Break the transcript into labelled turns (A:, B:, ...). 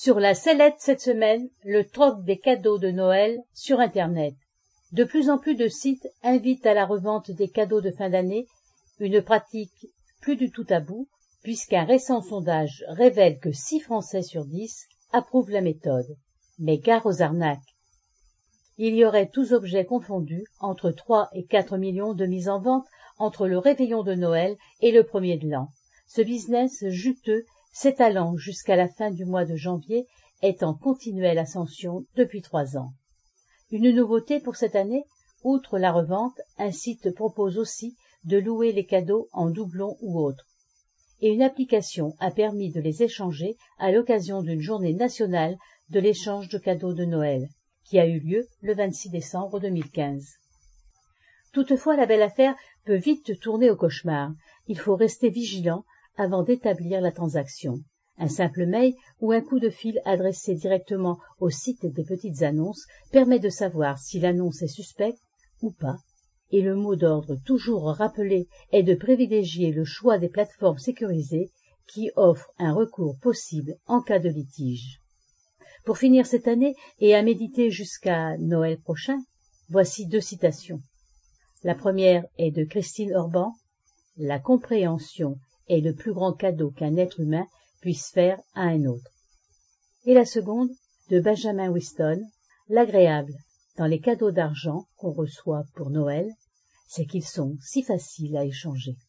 A: Sur la sellette cette semaine, le troc des cadeaux de Noël sur Internet. De plus en plus de sites invitent à la revente des cadeaux de fin d'année, une pratique plus du tout taboue, puisqu'un récent sondage révèle que 6 Français sur 10 approuvent la méthode. Mais gare aux arnaques. Il y aurait tous objets confondus entre 3 et 4 millions de mises en vente entre le réveillon de Noël et le premier de l'an. Ce business juteux, s'étalant jusqu'à la fin du mois de janvier, est en continuelle ascension depuis 3 ans. Une nouveauté pour cette année, outre la revente, un site propose aussi de louer les cadeaux en doublon ou autre. Et une application a permis de les échanger à l'occasion d'une journée nationale de l'échange de cadeaux de Noël, qui a eu lieu le 26 décembre 2015. Toutefois, la belle affaire peut vite tourner au cauchemar. Il faut rester vigilant avant d'établir la transaction. Un simple mail ou un coup de fil adressé directement au site des petites annonces permet de savoir si l'annonce est suspecte ou pas. Et le mot d'ordre toujours rappelé est de privilégier le choix des plateformes sécurisées qui offrent un recours possible en cas de litige. Pour finir cette année et à méditer jusqu'à Noël prochain, voici 2 citations. La première est de Christine Orban. La compréhension est le plus grand cadeau qu'un être humain puisse faire à un autre. Et la seconde, de Benjamin Whiston. L'agréable dans les cadeaux d'argent qu'on reçoit pour Noël, c'est qu'ils sont si faciles à échanger.